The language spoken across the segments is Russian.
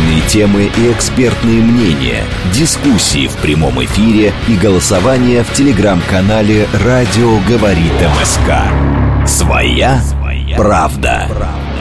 Актуальные темы и экспертные мнения, дискуссии в прямом эфире и голосование в телеграм-канале «Радио говорит МСК». Своя правда.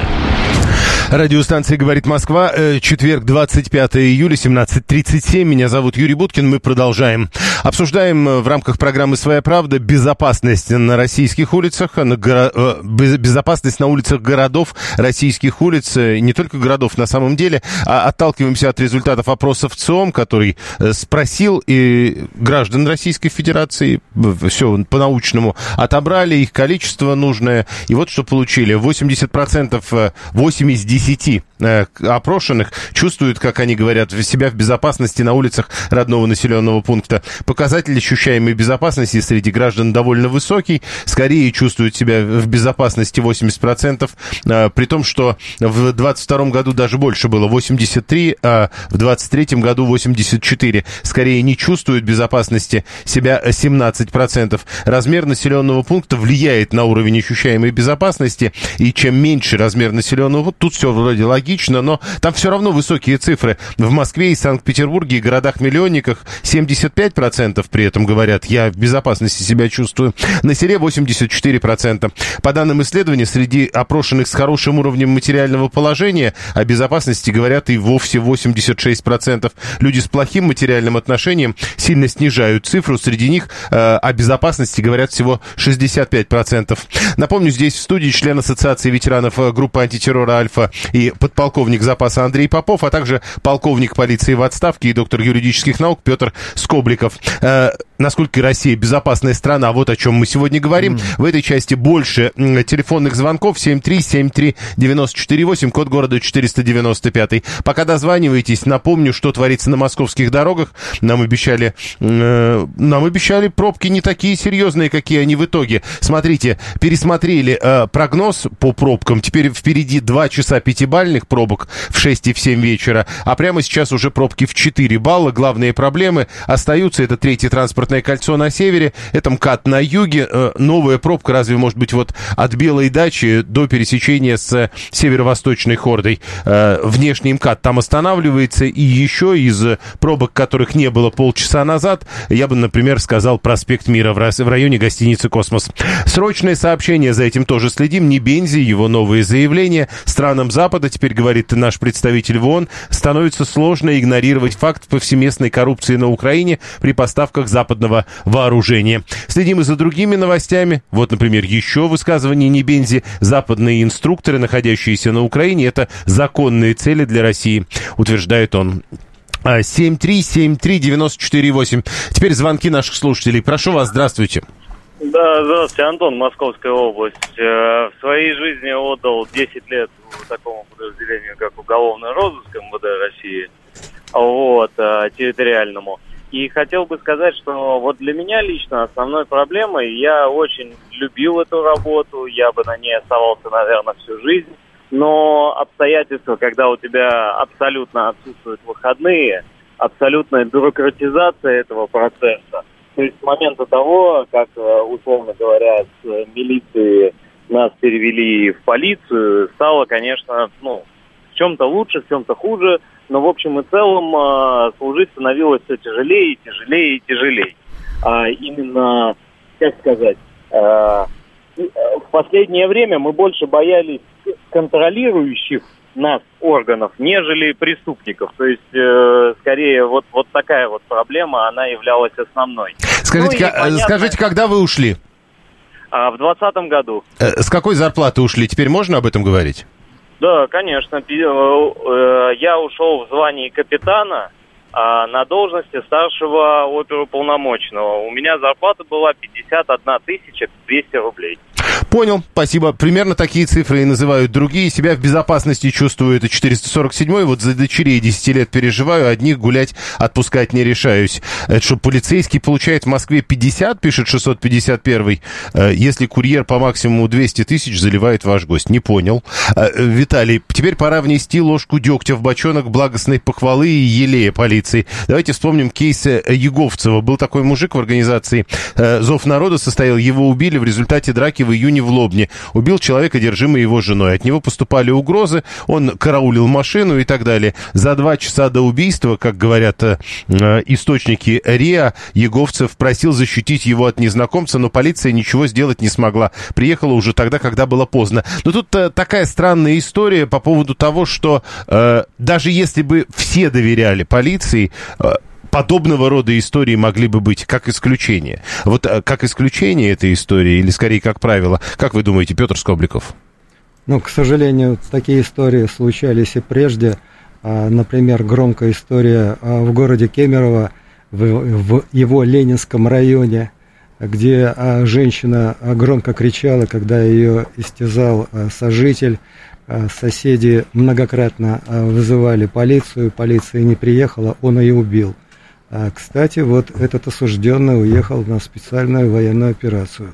Радиостанция «Говорит Москва». Четверг, 25 июля, 17:37. Меня зовут Юрий Буткин. Мы продолжаем. Обсуждаем в рамках программы «Своя правда» безопасность на российских улицах, безопасность на улицах городов, российских улиц, не только городов на самом деле, а отталкиваемся от результатов опросов ЦИОМ, который спросил и граждан Российской Федерации, все по-научному отобрали, их количество нужное, и вот что получили. 80%, 8 из 10 опрошенных чувствуют, как они говорят, себя в безопасности на улицах родного населенного пункта. Показатель ощущаемой безопасности среди граждан довольно высокий. Скорее чувствуют себя в безопасности 80%, при том, что в 2022 году даже больше было, 83, а в 2023 году 84. Скорее не чувствуют безопасности себя 17%. Размер населенного пункта влияет на уровень ощущаемой безопасности, и чем меньше размер населенного пункта, тут все вроде логично, но там все равно высокие цифры. В Москве и Санкт-Петербурге и городах-миллионниках 75% при этом говорят, я в безопасности себя чувствую. На селе 84%. По данным исследования, среди опрошенных с хорошим уровнем материального положения о безопасности говорят и вовсе 86%. Люди с плохим материальным отношением сильно снижают цифру. Среди них о безопасности говорят всего 65%. Напомню, здесь в студии член Ассоциации ветеранов группы антитеррора «Альфа» и подполковник запаса Андрей Попов, а также полковник полиции в отставке и доктор юридических наук Петр Скобликов. Насколько Россия безопасная страна, вот о чем мы сегодня говорим. В этой части больше телефонных звонков. 7373948, код города 495. Пока дозваниваетесь, напомню, что творится на московских дорогах. Нам обещали пробки не такие серьезные, какие они в итоге. Смотрите, пересмотрели прогноз по пробкам. Теперь впереди 2 часа пятибалльных пробок в 6 и в 7 вечера, а прямо сейчас уже пробки в 4 балла. Главные проблемы остаются. Это третье транспортное кольцо на севере, это МКАД на юге. Новая пробка, разве может быть вот от Белой дачи до пересечения с северо-восточной Хордой. Внешний МКАД там останавливается, и еще из пробок, которых не было полчаса назад, я бы, например, сказал проспект Мира в районе гостиницы «Космос». Срочное сообщение, за этим тоже следим. Небензи, его новые заявления. Странам Запада, теперь говорит наш представитель в ООН, становится сложно игнорировать факт повсеместной коррупции на Украине при поставках западного вооружения. Следим и за другими новостями. Вот, например, еще высказывание Небензи. Западные инструкторы, находящиеся на Украине, это законные цели для России, утверждает он. 7373948. Теперь звонки наших слушателей. Прошу вас, здравствуйте. Да, здравствуйте, Антон, Московская область. В своей жизни отдал 10 лет такому подразделению, как уголовный розыск МВД России, территориальному. И хотел бы сказать, что вот для меня лично основной проблемой, я очень любил эту работу, я бы на ней оставался, наверное, всю жизнь, но обстоятельства, когда у тебя абсолютно отсутствуют выходные, абсолютная бюрократизация этого процесса, то есть с момента того, как, условно говоря, с милиции нас перевели в полицию, стало, конечно, в чем-то лучше, в чем-то хуже, но в общем и целом служить становилось все тяжелее, и тяжелее, и тяжелее. Именно, в последнее время мы больше боялись контролирующих нас органов, нежели преступников. То есть, скорее, вот такая вот проблема, она являлась основной. Скажите, когда вы ушли? В 2020 году. С какой зарплаты ушли? Теперь можно об этом говорить? Да, конечно. Я ушел в звании капитана на должности старшего оперуполномоченного. У меня зарплата была 51 200 рублей. Понял, спасибо. Примерно такие цифры и называют другие. Себя в безопасности чувствую. Это 447-й. Вот за дочерей 10 лет переживаю. Одних гулять, отпускать не решаюсь. Это что, полицейский получает в Москве 50, пишет 651-й. Если курьер по максимуму 200 тысяч, заливает ваш гость. Не понял. Виталий, теперь пора внести ложку дегтя в бочонок благостной похвалы и елея полиции. Давайте вспомним кейс Еговцева. Был такой мужик в организации «Зов народа» состоял. Его убили в результате драки в июне в Лобне убил человека, одержимый его женой. От него поступали угрозы, он караулил машину и так далее. За 2 часа до убийства, как говорят источники РИА, Еговцев просил защитить его от незнакомца, но полиция ничего сделать не смогла. Приехала уже тогда, когда было поздно. Но тут такая странная история по поводу того, что даже если бы все доверяли полиции, подобного рода истории могли бы быть как исключение. Вот как исключение этой истории или, скорее, как правило? Как вы думаете, Петр Скобликов? Ну, к сожалению, такие истории случались и прежде. Например, громкая история в городе Кемерово, в его Ленинском районе, где женщина громко кричала, когда ее истязал сожитель. Соседи многократно вызывали полицию, полиция не приехала, он ее убил. Кстати, вот этот осужденный уехал на специальную военную операцию.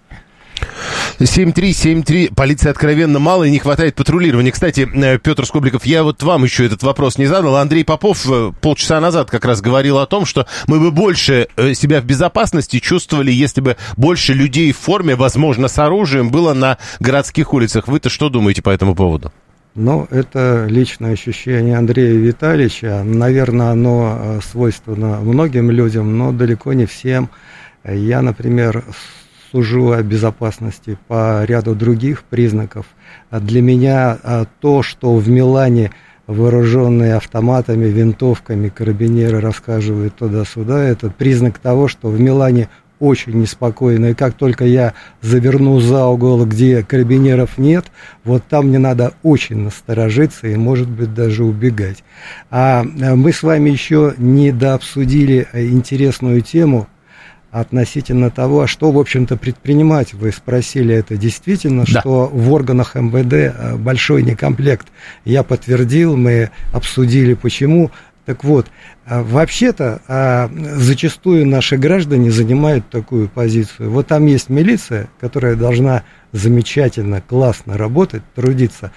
7373. Полиции откровенно мало и не хватает патрулирования. Кстати, Петр Скобликов, я вот вам еще этот вопрос не задал. Андрей Попов полчаса назад как раз говорил о том, что мы бы больше себя в безопасности чувствовали, если бы больше людей в форме, возможно, с оружием, было на городских улицах. Вы-то что думаете по этому поводу? Ну, это личное ощущение Андрея Витальевича. Наверное, оно свойственно многим людям, но далеко не всем. Я, например, сужу о безопасности по ряду других признаков. Для меня то, что в Милане вооруженные автоматами, винтовками карабинеры рассказывают туда-сюда, это признак того, что в Милане очень неспокойно, и как только я заверну за угол, где карабинеров нет, вот там мне надо очень насторожиться и, может быть, даже убегать. А мы с вами еще не дообсудили интересную тему относительно того, что, в общем-то, предпринимать. Вы спросили, это действительно, да, что в органах МВД большой некомплект. Я подтвердил, мы обсудили, почему. Так вот, вообще-то зачастую наши граждане занимают такую позицию. Вот там есть милиция, которая должна замечательно, классно работать, трудиться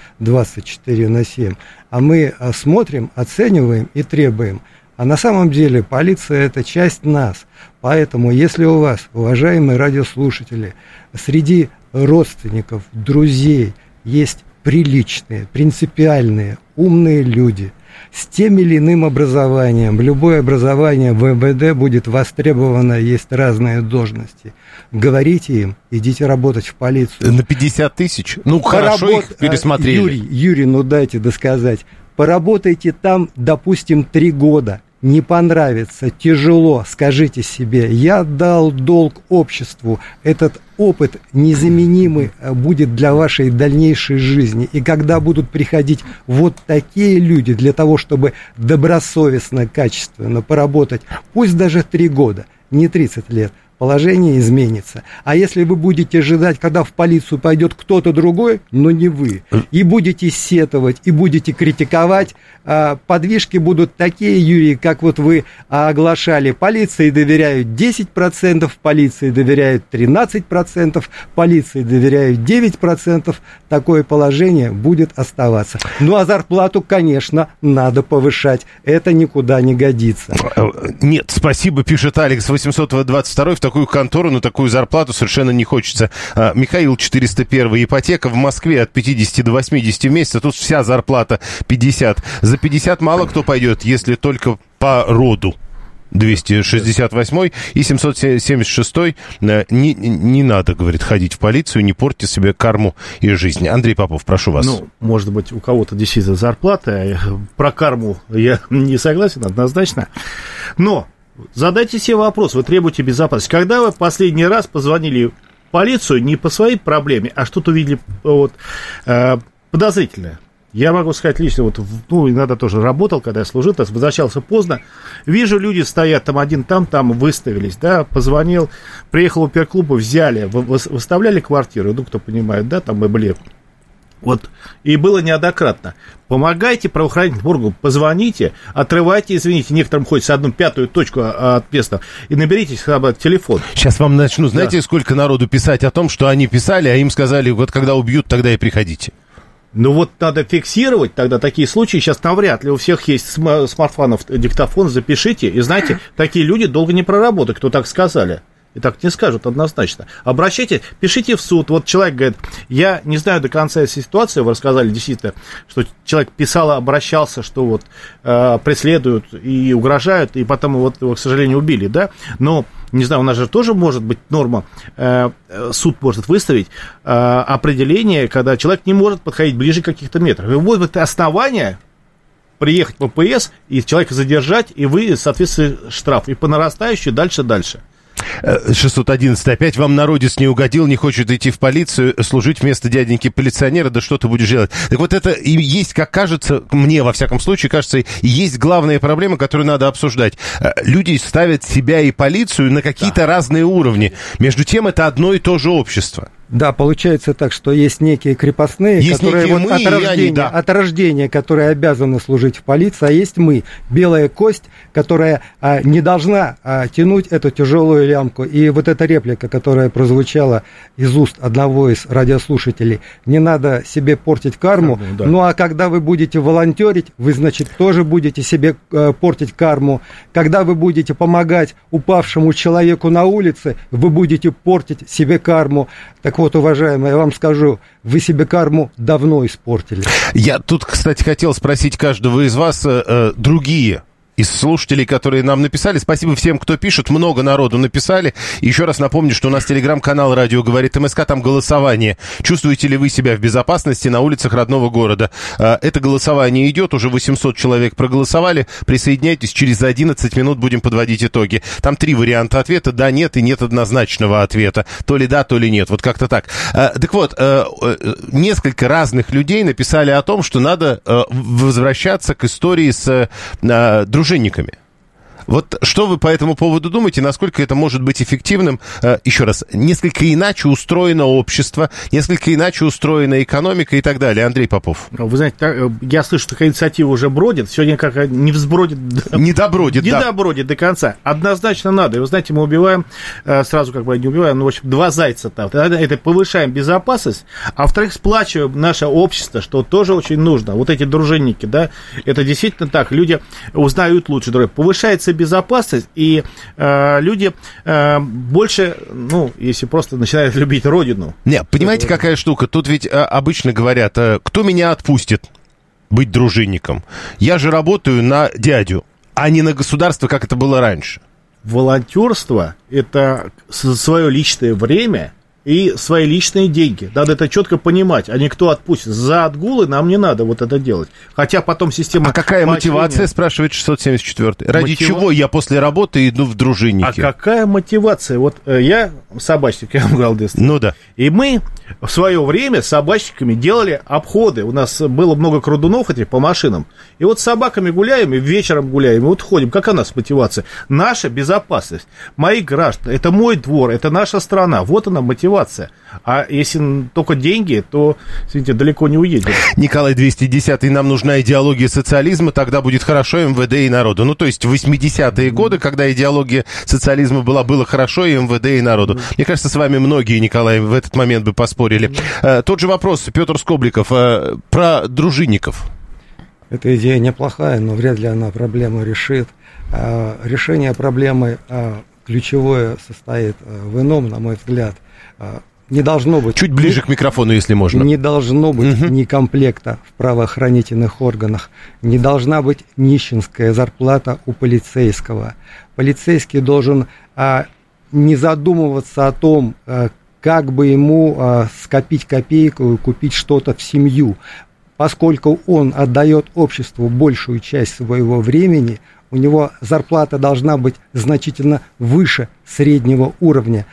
24/7, а мы смотрим, оцениваем и требуем. А на самом деле полиция – это часть нас. Поэтому, если у вас, уважаемые радиослушатели, среди родственников, друзей есть приличные, принципиальные, умные люди с тем или иным образованием, любое образование в МВД будет востребовано, есть разные должности. Говорите им, идите работать в полицию. На 50 тысяч? Ну, хорошо, их пересмотрели. Юрий, ну дайте досказать. Поработайте там, допустим, 3 года. Не понравится, тяжело, скажите себе, я дал долг обществу, этот опыт незаменимый будет для вашей дальнейшей жизни. И когда будут приходить вот такие люди для того, чтобы добросовестно, качественно поработать, пусть даже 3 года, не 30 лет, положение изменится. А если вы будете ожидать, когда в полицию пойдет кто-то другой, но не вы, и будете сетовать, и будете критиковать, подвижки будут такие, Юрий, как вот вы оглашали. Полиции доверяют 10%, полиции доверяют 13%, полиции доверяют 9%. Такое положение будет оставаться. Ну, а зарплату, конечно, надо повышать. Это никуда не годится. Нет, спасибо, пишет Алекс 822, в такую контору на такую зарплату совершенно не хочется. Михаил 401, ипотека в Москве от 50 до 80 в месяц, а тут вся зарплата 50. За 50 мало кто пойдет, если только по роду. 268 и 776 не надо, говорит, ходить в полицию, не портите себе карму и жизнь. Андрей Попов, прошу вас. Ну, может быть, у кого-то действительно зарплата, про карму я не согласен однозначно, но задайте себе вопрос, вы требуете безопасности. Когда вы последний раз позвонили в полицию не по своей проблеме, а что-то увидели вот, подозрительное? Я могу сказать лично, вот, ну, иногда тоже работал, когда я служил, возвращался поздно, вижу, люди стоят там один, там, выставились, да, позвонил, приехал в оперклуб, взяли, выставляли квартиру, ну, кто понимает, да, там мебле. Вот, и было неоднократно. Помогайте правоохранительным органам, позвоните, отрывайте, извините, некоторым хоть с 1/5 точку от места, и наберите телефон. Сейчас вам начну, знаете, сколько народу писать о том, что они писали, а им сказали, вот когда убьют, тогда и приходите. Ну вот надо фиксировать тогда такие случаи. Сейчас навряд ли у всех есть смартфонов диктофон, запишите. И знаете, такие люди долго не проработают, кто так сказали. и так не скажут однозначно. Обращайтесь, пишите в суд. Вот человек говорит, я не знаю до конца этой ситуации, вы рассказали действительно, что человек писал, обращался, что вот преследуют и угрожают, и потом его, к сожалению, убили, да, но, не знаю, у нас же тоже может быть норма, суд может выставить определение, когда человек не может подходить ближе каких-то метров. И вот это основание приехать в ППС и человека задержать, и вы, соответственно, штраф. И по нарастающей дальше. 611. Опять вам народец не угодил, не хочет идти в полицию, служить вместо дяденьки полиционера, да что ты будешь делать? Так вот это и есть, как кажется, мне, во всяком случае, кажется, и есть главная проблема, которую надо обсуждать. Люди ставят себя и полицию на какие-то разные уровни. Между тем, это одно и то же общество. Да, получается так, что есть некие крепостные, есть которые некие вот от рождения, которые обязаны служить в полиции, а есть мы, белая кость, которая не должна тянуть эту тяжелую лямку. И вот эта реплика, которая прозвучала из уст одного из радиослушателей, не надо себе портить карму, да. Ну а когда вы будете волонтерить, вы, значит, тоже будете себе портить карму. Когда вы будете помогать упавшему человеку на улице, вы будете портить себе карму. Так вот, уважаемые, я вам скажу, вы себе карму давно испортили. Я тут, кстати, хотел спросить каждого из вас, другие из слушателей, которые нам написали. Спасибо всем, кто пишет. Много народу написали. И еще раз напомню, что у нас телеграм-канал «Радио говорит МСК». Там голосование. Чувствуете ли вы себя в безопасности на улицах родного города? Это голосование идет. Уже 800 человек проголосовали. Присоединяйтесь. Через 11 минут будем подводить итоги. Там 3 варианта ответа. Да, нет и нет однозначного ответа. То ли да, то ли нет. Вот как-то так. Так вот, несколько разных людей написали о том, что надо возвращаться к истории с дружинниками. Вот что вы по этому поводу думаете, насколько это может быть эффективным? Еще раз, несколько иначе устроено общество, несколько иначе устроена экономика и так далее. Андрей Попов. Вы знаете, я слышу, что такая инициатива уже бродит, сегодня как не взбродит. Не добродит, не добродит до конца. Однозначно надо. И вы знаете, мы убиваем, сразу как бы не убиваем, в общем, 2 зайца там. Это повышаем безопасность, а во-вторых, сплачиваем наше общество, что тоже очень нужно. Вот эти дружинники, да, это действительно так. Люди узнают лучше, повышается безопасность, и люди больше, если просто начинают любить родину. Нет, понимаете, какая штука? Тут ведь обычно говорят, кто меня отпустит быть дружинником? Я же работаю на дядю, а не на государство, как это было раньше. Волонтерство – это свое личное время и свои личные деньги. Надо это четко понимать, а не кто отпустит. За отгулы нам не надо вот это делать. Хотя потом система... А какая мотивация, спрашивает 674? Ради чего я после работы иду в дружинники? А какая мотивация? Вот я собачник, я вам говорил, ну да. И мы в свое время с собачниками делали обходы. У нас было много крудунов этих по машинам. И вот с собаками гуляем, и вечером гуляем, и вот ходим. Какая у нас мотивация? Наша безопасность. Мои граждане, это мой двор, это наша страна. Вот она мотивация. А если только деньги, то, извините, далеко не уедем. Николай 210, нам нужна идеология социализма, тогда будет хорошо МВД и народу. Ну, то есть в 80-е годы, когда идеология социализма было хорошо и МВД, и народу. Мне кажется, с вами многие, Николай, в этот момент бы поспорили. Тот же вопрос, Петр Скобликов, про дружинников. Эта идея неплохая, но вряд ли она проблему решит. Решение проблемы ключевое состоит в ином, на мой взгляд. Не должно быть... Чуть ближе к микрофону, если можно. Не должно быть ни комплекта в правоохранительных органах, не должна быть нищенская зарплата у полицейского. Полицейский должен не задумываться о том, как бы ему скопить копейку и купить что-то в семью. Поскольку он отдает обществу большую часть своего времени, у него зарплата должна быть значительно выше среднего уровня.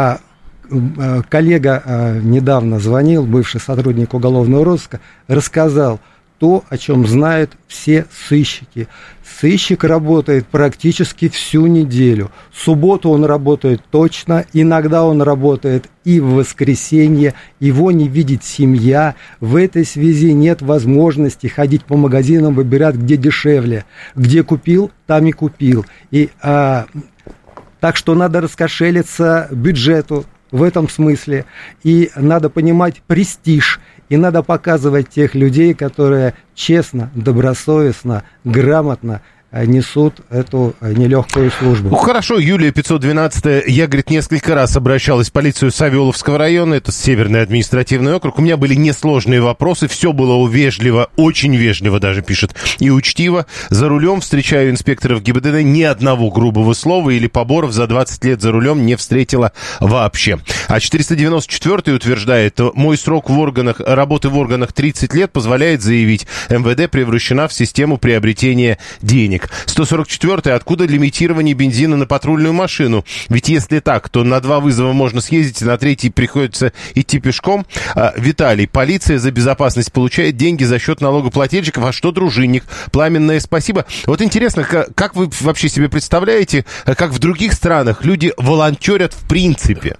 Коллега недавно звонил, бывший сотрудник уголовного розыска, рассказал то, о чем знают все сыщики. Сыщик работает практически всю неделю. В субботу он работает точно, иногда он работает и в воскресенье, его не видит семья. В этой связи нет возможности ходить по магазинам, выбирать, где дешевле. Где купил, там и купил. Так что надо раскошелиться бюджету в этом смысле. И надо понимать престиж. И надо показывать тех людей, которые честно, добросовестно, грамотно несут эту нелегкую службу. Ну, хорошо, Юлия 512, я, говорит, несколько раз обращалась в полицию Савеловского района, это Северный административный округ, у меня были несложные вопросы, все было вежливо, очень вежливо даже пишет, и учтиво. За рулем встречаю инспекторов ГИБДД, ни одного грубого слова или поборов за 20 лет за рулем не встретила вообще. А 494 утверждает, мой срок работы в органах 30 лет позволяет заявить, МВД превращена в систему приобретения денег. 144-й, откуда лимитирование бензина на патрульную машину? Ведь если так, то на 2 вызова можно съездить, а на 3 приходится идти пешком. Виталий, полиция за безопасность получает деньги за счет налогоплательщиков, а что дружинник? Пламенное спасибо. Вот интересно, как вы вообще себе представляете, как в других странах люди волонтерят в принципе?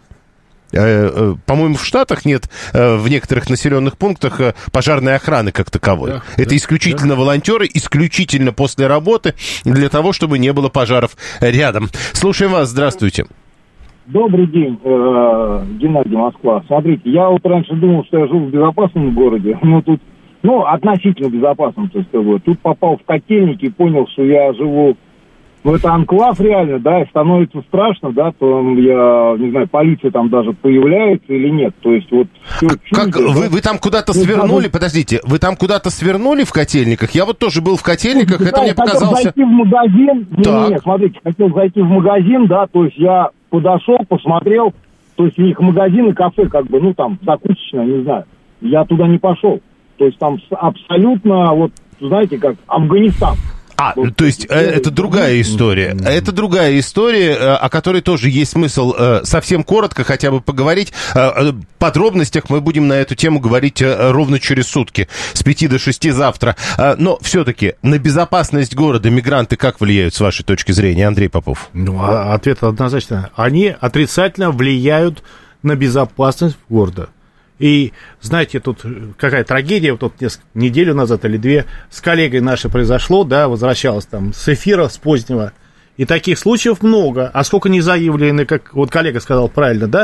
По-моему, в Штатах нет в некоторых населенных пунктах пожарной охраны как таковой. Да, это исключительно волонтеры, исключительно после работы, для того, чтобы не было пожаров рядом. Слушаем вас, здравствуйте. Добрый день, Геннадий, Москва. Смотрите, я вот раньше думал, что я живу в безопасном городе, но тут, относительно безопасном, то есть, тут попал в котельники и понял, что я живу. Это анклав реально, да, и становится страшно, да, то я не знаю, полиция там даже появляется или нет, то есть вот... Как, вы там куда-то свернули, подождите, вы там куда-то свернули в котельниках? Я вот тоже был в котельниках, это мне показался... Хотел зайти в магазин, нет, смотрите, хотел зайти в магазин, да, то есть я подошел, посмотрел, то есть у них магазин и кафе, как бы, там, закусочная, не знаю, я туда не пошел, то есть там абсолютно, вот, знаете, как Афганистан. То есть это другая история. Это другая история, о которой тоже есть смысл совсем коротко хотя бы поговорить. О подробностях мы будем на эту тему говорить ровно через сутки, с 5 до 6 завтра. Но все-таки на безопасность города мигранты как влияют, с вашей точки зрения, Андрей Попов? Ответ однозначно. Они отрицательно влияют на безопасность города. И, знаете, тут какая трагедия, вот тут неделю назад или 2 с коллегой нашей произошло, да, возвращалась там с эфира, с позднего, и таких случаев много, а сколько не заявлены, как вот коллега сказал правильно, да?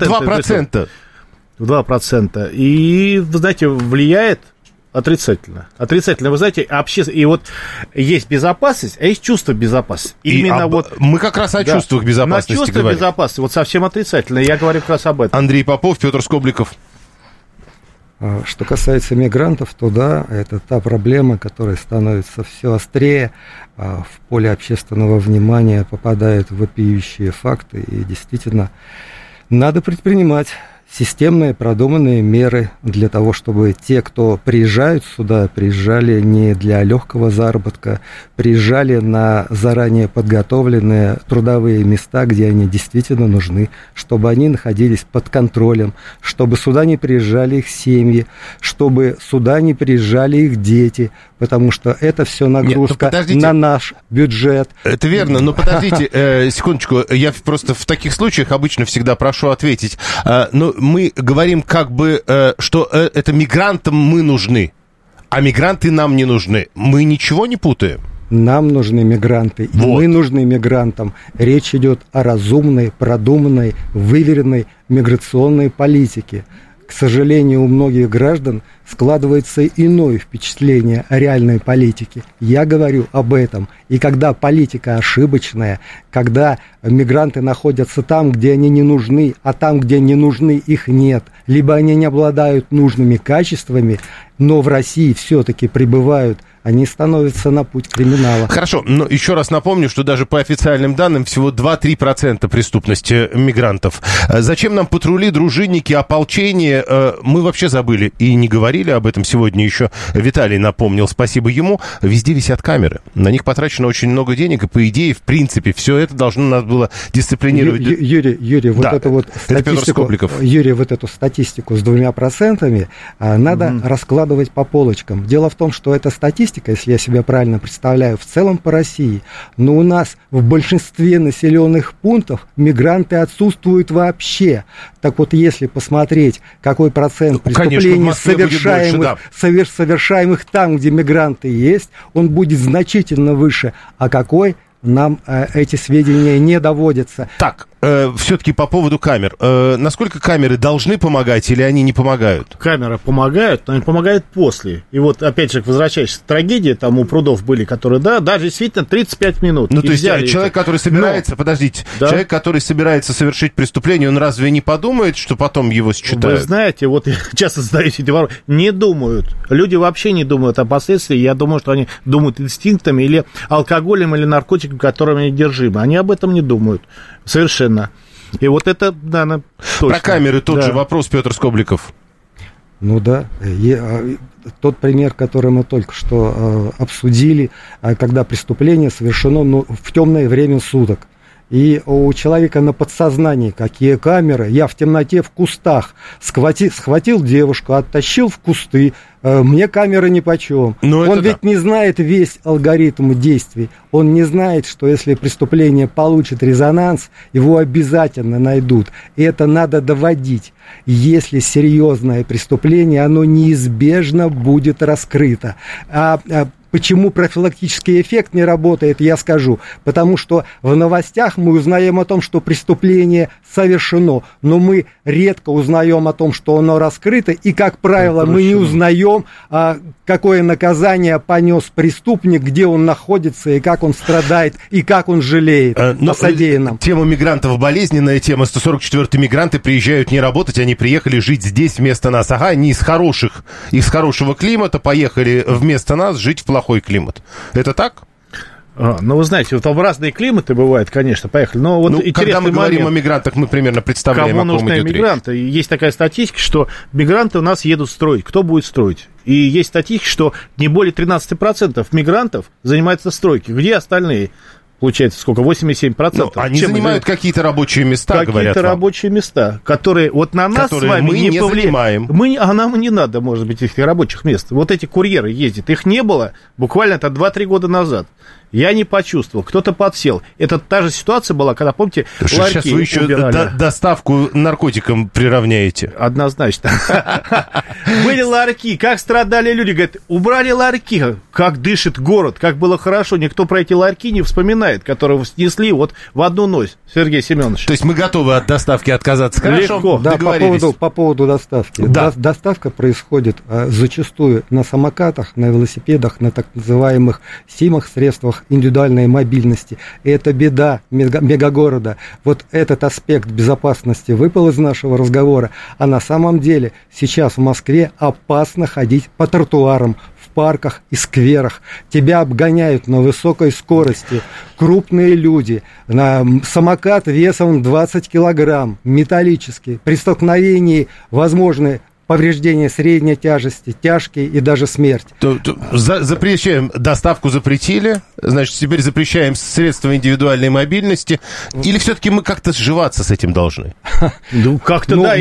2%. 2%. И, вы знаете, влияет отрицательно. Отрицательно, вы знаете, и вот есть безопасность, а есть чувство безопасности. Именно мы как раз о чувствах безопасности говорим. Чувство безопасности, вот совсем отрицательно, я говорю как раз об этом. Андрей Попов, Петр Скобликов. Что касается мигрантов, то да, это та проблема, которая становится все острее, в поле общественного внимания попадают вопиющие факты, и действительно надо предпринимать системные продуманные меры для того, чтобы те, кто приезжают сюда, приезжали не для легкого заработка, приезжали на заранее подготовленные трудовые места, где они действительно нужны, чтобы они находились под контролем, чтобы сюда не приезжали их семьи, чтобы сюда не приезжали их дети, потому что это все нагрузка на наш бюджет. Это верно, но подождите, секундочку, я просто в таких случаях обычно всегда прошу ответить, но мы говорим как бы, что это мигрантам мы нужны, а мигранты нам не нужны. Мы ничего не путаем? Нам нужны мигранты, и мы нужны мигрантам. Речь идет о разумной, продуманной, выверенной миграционной политике. К сожалению, у многих граждан складывается иное впечатление о реальной политике. Я говорю об этом. И когда политика ошибочная, когда мигранты находятся там, где они не нужны, а там, где не нужны, их нет, либо они не обладают нужными качествами, но в России все-таки пребывают, они становятся на путь криминала. Хорошо, но еще раз напомню, что даже по официальным данным всего 2-3% преступности мигрантов. Зачем нам патрули, дружинники, ополчение? Мы вообще забыли и не говорили об этом сегодня еще. Виталий напомнил, спасибо ему. Везде висят камеры. На них потрачено очень много денег, и по идее, в принципе, все это должно нас было дисциплинировать. Юрий, вот эту вот статистику, Юрий, вот эту статистику с 2% надо раскладывать по полочкам. Дело в том, что эта статистика, если я себя правильно представляю, в целом по России, но у нас в большинстве населенных пунктов мигранты отсутствуют вообще. Так вот, если посмотреть, какой процент преступлений совершаемых там, где мигранты есть, он будет значительно выше. А какой, нам эти сведения не доводятся. Так, все-таки по поводу камер. Насколько камеры должны помогать или они не помогают? Камеры помогают, но они помогают после. И вот, опять же, возвращаясь к трагедии, там у прудов были, которые, да, даже действительно 35 минут. Ну, то есть человек, который собирается, человек, который собирается совершить преступление, он разве не подумает, что потом его считают? Вы знаете, вот я часто задаюсь эти вопросы. Не думают. Люди вообще не думают о последствиях. Я думаю, что они думают инстинктами или алкоголем, или наркотиками, которыми они держимы. Они об этом не думают. Совершенно. И вот это, да, точно. Про камеры тот же вопрос, Петр Скобликов. Ну да, тот пример, который мы только что обсудили, когда преступление совершено в темное время суток. И у человека на подсознании какие камеры. Я в темноте в кустах схватил девушку, оттащил в кусты. Мне камеры нипочем. Он ведь не знает весь алгоритм действий. Он не знает, что если преступление получит резонанс, его обязательно найдут. И это надо доводить. Если серьезное преступление, оно неизбежно будет раскрыто. Почему профилактический эффект не работает, я скажу. Потому что в новостях мы узнаем о том, что преступление совершено, но мы редко узнаем о том, что оно раскрыто, и, как правило, мы не узнаем, какое наказание понес преступник, где он находится, и как он страдает, и как он жалеет о содеянном. Тема мигрантов болезненная тема. 144-е мигранты приезжают не работать, они приехали жить здесь вместо нас. Ага, они из хорошего климата поехали вместо нас жить в плохой климат. Это так? Ну, вы знаете, вот разные климаты бывают, конечно, поехали. Но вот когда мы говорим о мигрантах, мы примерно представляем, кому нужны мигранты. Есть такая статистика, что мигранты у нас едут строить. Кто будет строить? И есть статистика, что не более 13% мигрантов занимаются стройкой. Где остальные? Получается, сколько? 87%. Они занимают какие-то рабочие места, говорят Какие-то рабочие места, которые вот на нас с вами мы не занимаем. А нам не надо, может быть, этих рабочих мест. Вот эти курьеры ездят. Их не было буквально 2-3 года назад. Я не почувствовал, кто-то подсел. Это та же ситуация была, когда, помните, ларьки сейчас вы еще доставку наркотикам приравняете. Однозначно. Были ларьки, как страдали люди. Говорят, убрали ларьки, как дышит город, как было хорошо. Никто про эти ларьки не вспоминает, которые снесли вот в одну ночь, Сергей Семенович. То есть мы готовы от доставки отказаться? Хорошо, легко. Да, по поводу доставки. Да. Доставка происходит зачастую на самокатах, на велосипедах, на так называемых СИМах, средствах индивидуальной мобильности. И это беда мегагорода. Вот этот аспект безопасности выпал из нашего разговора. А на самом деле сейчас в Москве опасно ходить по тротуарам, в парках и скверах. Тебя обгоняют на высокой скорости крупные люди. Самокат весом 20 килограмм, металлический. При столкновении возможны повреждения средней тяжести, тяжкие и даже смерть. Запрещаем, доставку запретили, значит, теперь запрещаем средства индивидуальной мобильности, или все-таки мы как-то сживаться с этим должны? Ну, как-то, да,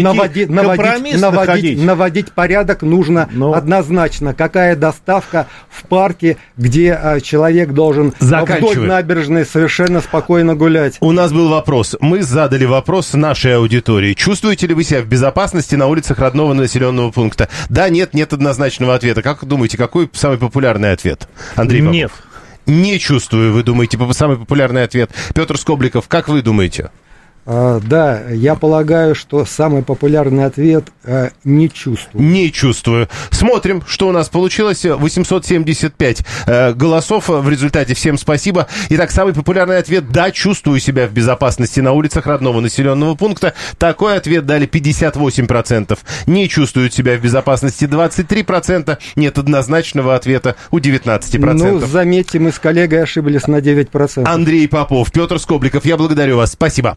наводить порядок нужно однозначно. Какая доставка в парке, где человек должен вдоль набережной совершенно спокойно гулять? У нас был вопрос. Мы задали вопрос нашей аудитории. Чувствуете ли вы себя в безопасности на улицах родного населенного пункта? Да, нет однозначного ответа. Как думаете, какой самый популярный ответ? Андрей Попов. Нет. Не чувствую, вы думаете, самый популярный ответ. Петр Скобликов, как вы думаете? Да, я полагаю, что самый популярный ответ не чувствую. Не чувствую. Смотрим, что у нас получилось. 875 голосов в результате. Всем спасибо. Итак, самый популярный ответ: да, чувствую себя в безопасности на улицах родного населенного пункта. Такой ответ дали 58%. Не чувствуют себя в безопасности 23%. Нет однозначного ответа у 19%. Ну, заметьте, мы с коллегой ошиблись на 9%. Андрей Попов, Петр Скобликов, я благодарю вас. Спасибо.